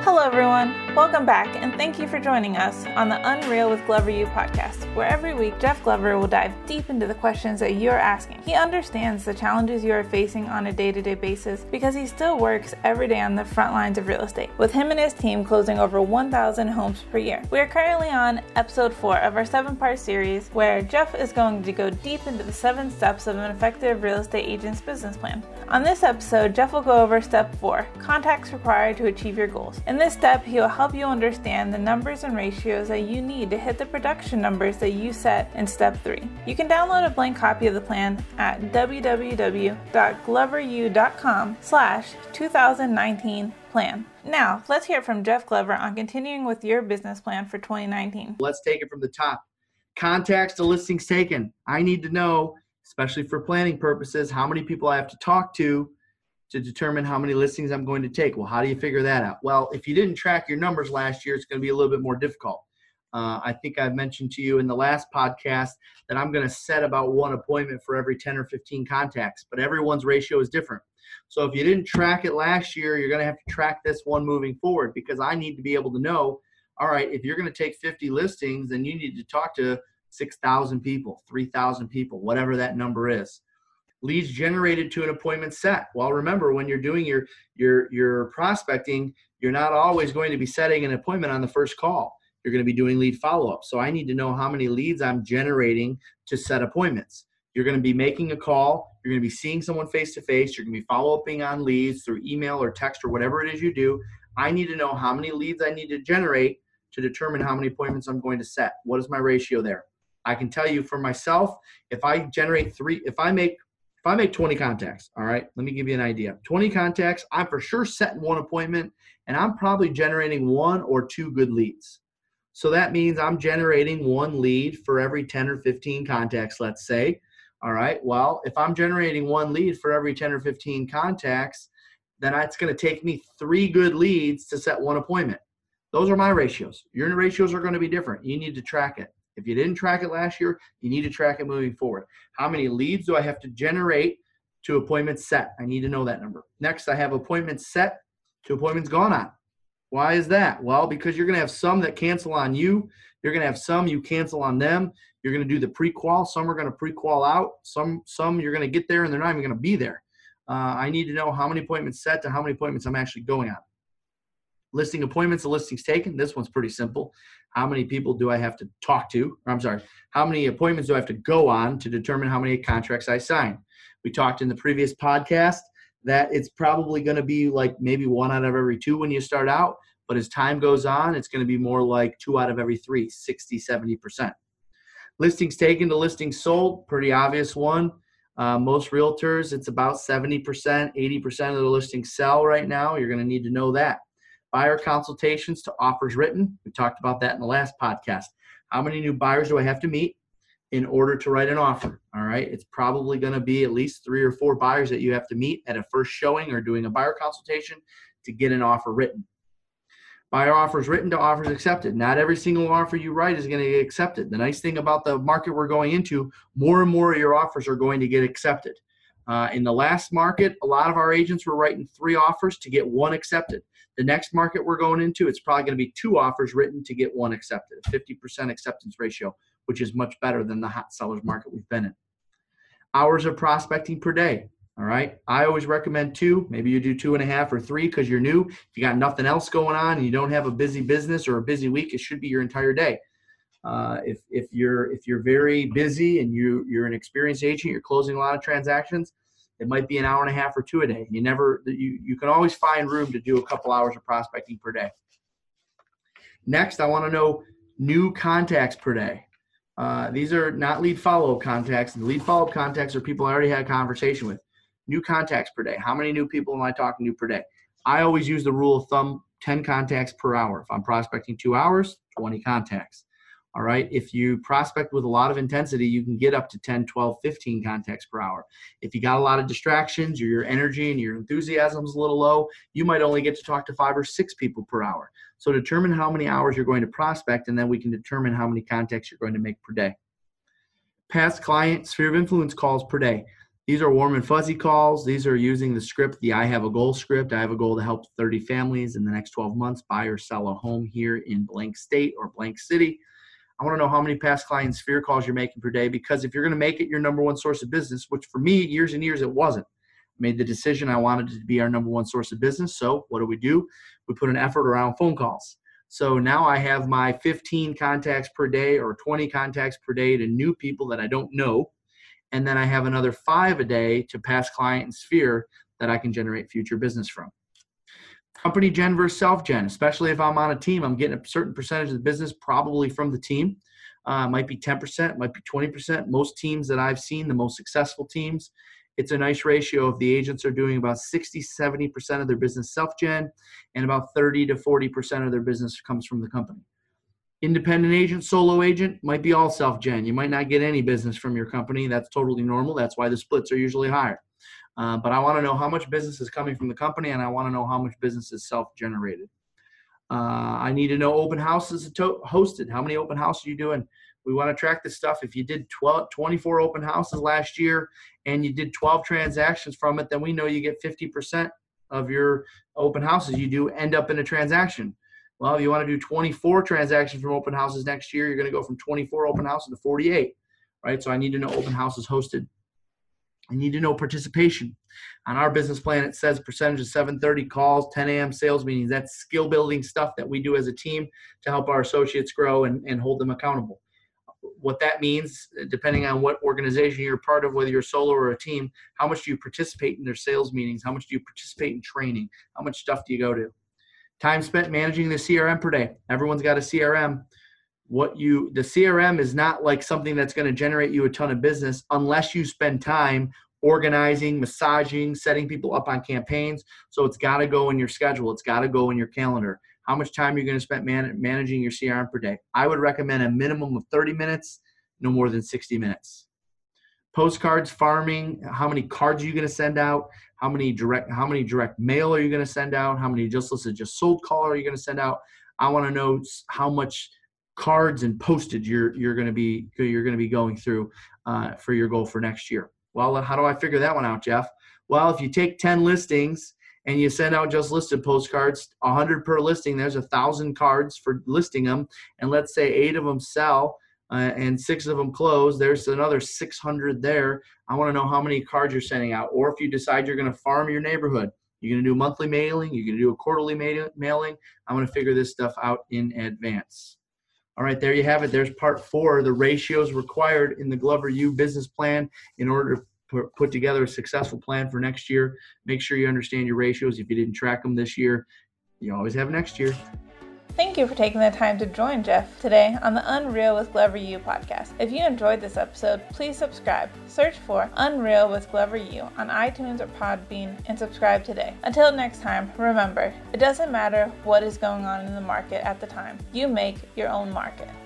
Hello, everyone. Welcome back, and thank you for joining us on the Unreal with Glover U podcast, where every week Jeff Glover will dive deep into the questions that you're asking. He understands the challenges you are facing on a day-to-day basis because he still works every day on the front lines of real estate, with him and his team closing over 1,000 homes per year. We are currently on episode 4 of our 7-part series, where Jeff is going to go deep into the 7 steps of an effective real estate agent's business plan. On this episode, Jeff will go over step 4, contacts required to achieve your goals. In this step, he will help you understand the numbers and ratios that you need to hit the production numbers that you set in step 3. You can download a blank copy of the plan at www.gloveru.com/2019plan. Now, let's hear from Jeff Glover on continuing with your business plan for 2019. Let's take it from the top. Contacts to listings taken. I need to know, especially for planning purposes, how many people I have to talk to determine how many listings I'm going to take. Well, how do you figure that out? Well, if you didn't track your numbers last year, it's going to be a little bit more difficult. I think I've mentioned to you in the last podcast that I'm going to set about 1 appointment for every 10 or 15 contacts, but everyone's ratio is different. So if you didn't track it last year, you're going to have to track this one moving forward, because I need to be able to know, all right, if you're going to take 50 listings, then you need to talk to 6,000 people, 3,000 people, whatever that number is. Leads generated to an appointment set. Well, remember, when you're doing your prospecting, you're not always going to be setting an appointment on the first call. You're going to be doing lead follow-up. So I need to know how many leads I'm generating to set appointments. You're going to be making a call. You're going to be seeing someone face-to-face. You're going to be follow-upping on leads through email or text or whatever it is you do. I need to know how many leads I need to generate to determine how many appointments I'm going to set. What is my ratio there? I can tell you for myself, if I make 20 contacts, all right, let me give you an idea. 20 contacts, I'm for sure setting 1 appointment, and I'm probably generating 1 or 2 good leads. So that means I'm generating 1 lead for every 10 or 15 contacts, let's say. All right, well, if I'm generating 1 lead for every 10 or 15 contacts, then it's going to take me 3 good leads to set 1 appointment. Those are my ratios. Your ratios are going to be different. You need to track it. If you didn't track it last year, you need to track it moving forward. How many leads do I have to generate to appointments set? I need to know that number. Next, I have appointments set to appointments gone on. Why is that? Well, because you're going to have some that cancel on you. You're going to have some you cancel on them. You're going to do the pre-qual. Some are going to pre-qual out. Some you're going to get there and they're not even going to be there. I need to know how many appointments set to how many appointments I'm actually going on. Listing appointments to listings taken. This one's pretty simple. How many people do I have to talk to? How many appointments do I have to go on to determine how many contracts I sign? We talked in the previous podcast that it's probably going to be like maybe 1 out of every 2 when you start out. But as time goes on, it's going to be more like 2 out of every 3, 60, 70%. Listings taken to listings sold, pretty obvious one. Most realtors, it's about 70%, 80% of the listings sell right now. You're going to need to know that. Buyer consultations to offers written. We talked about that in the last podcast. How many new buyers do I have to meet in order to write an offer? All right. It's probably going to be at least 3 or 4 buyers that you have to meet at a first showing or doing a buyer consultation to get an offer written. Buyer offers written to offers accepted. Not every single offer you write is going to get accepted. The nice thing about the market we're going into, more and more of your offers are going to get accepted. In the last market, a lot of our agents were writing 3 offers to get 1 accepted. The next market we're going into, it's probably going to be 2 offers written to get 1 accepted, a 50% acceptance ratio, which is much better than the hot sellers market we've been in. Hours of prospecting per day, all right? I always recommend 2. Maybe you do 2.5 or 3 because you're new. If you got nothing else going on and you don't have a busy business or a busy week, it should be your entire day. If you're very busy and you're an experienced agent, you're closing a lot of transactions, it might be 1.5 hours or 2 a day. You can always find room to do a couple hours of prospecting per day. Next, I want to know new contacts per day. These are not lead follow-up contacts. The lead follow-up contacts are people I already had a conversation with. New contacts per day. How many new people am I talking to per day? I always use the rule of thumb, 10 contacts per hour. If I'm prospecting 2 hours, 20 contacts. All right. If you prospect with a lot of intensity, you can get up to 10, 12, 15 contacts per hour. If you got a lot of distractions or your energy and your enthusiasm is a little low, you might only get to talk to 5 or 6 people per hour. So determine how many hours you're going to prospect, and then we can determine how many contacts you're going to make per day. Past client sphere of influence calls per day. These are warm and fuzzy calls. These are using the script, the I have a goal script. I have a goal to help 30 families in the next 12 months buy or sell a home here in blank state or blank city. I want to know how many past client sphere calls you're making per day, because if you're going to make it your number one source of business, which for me, years and years, it wasn't. I made the decision I wanted it to be our number one source of business. So what do? We put an effort around phone calls. So now I have my 15 contacts per day or 20 contacts per day to new people that I don't know. And then I have another 5 a day to past client and sphere that I can generate future business from. Company gen versus self-gen, especially if I'm on a team, I'm getting a certain percentage of the business probably from the team. It might be 10%, might be 20%. Most teams that I've seen, the most successful teams, it's a nice ratio of the agents are doing about 60-70% of their business self-gen, and about 30 to 40% of their business comes from the company. Independent agent, solo agent might be all self-gen. You might not get any business from your company. That's totally normal. That's why the splits are usually higher. But I want to know how much business is coming from the company, and I want to know how much business is self-generated. I need to know open houses hosted. How many open houses are you doing? We want to track this stuff. If you did 24 open houses last year and you did 12 transactions from it, then we know you get 50% of your open houses you do end up in a transaction. Well, if you want to do 24 transactions from open houses next year, you're going to go from 24 open houses to 48, right? So I need to know open houses hosted. I need to know participation. On our business plan, it says percentage of 7:30 calls, 10 a.m. sales meetings. That's skill building stuff that we do as a team to help our associates grow and hold them accountable. What that means, depending on what organization you're part of, whether you're solo or a team, how much do you participate in their sales meetings? How much do you participate in training? How much stuff do you go to? Time spent managing the CRM per day. Everyone's got a CRM. The CRM is not like something that's going to generate you a ton of business unless you spend time organizing, massaging, setting people up on campaigns. So it's got to go in your schedule. It's got to go in your calendar. How much time are you going to spend managing your CRM per day? I would recommend a minimum of 30 minutes, no more than 60 minutes. Postcards, farming, how many cards are you going to send out? How many direct mail are you going to send out? How many just sold call are you going to send out? I want to know how much cards and postage you're going to be going through for your goal for next year. Well, how do I figure that one out, Jeff? Well, if you take 10 listings and you send out just listed postcards, 100 per listing, there's 1,000 cards for listing them. And let's say 8 of them sell and 6 of them close. There's another 600 there. I want to know how many cards you're sending out. Or if you decide you're going to farm your neighborhood, you're going to do monthly mailing, you're going to do a quarterly mailing. I'm going to figure this stuff out in advance. All right, there you have it. There's part 4, the ratios required in the Glover U business plan in order to put together a successful plan for next year. Make sure you understand your ratios. If you didn't track them this year, you always have next year. Thank you for taking the time to join Jeff today on the Unreal with Glover U podcast. If you enjoyed this episode, please subscribe. Search for Unreal with Glover U on iTunes or Podbean and subscribe today. Until next time, remember, it doesn't matter what is going on in the market at the time. You make your own market.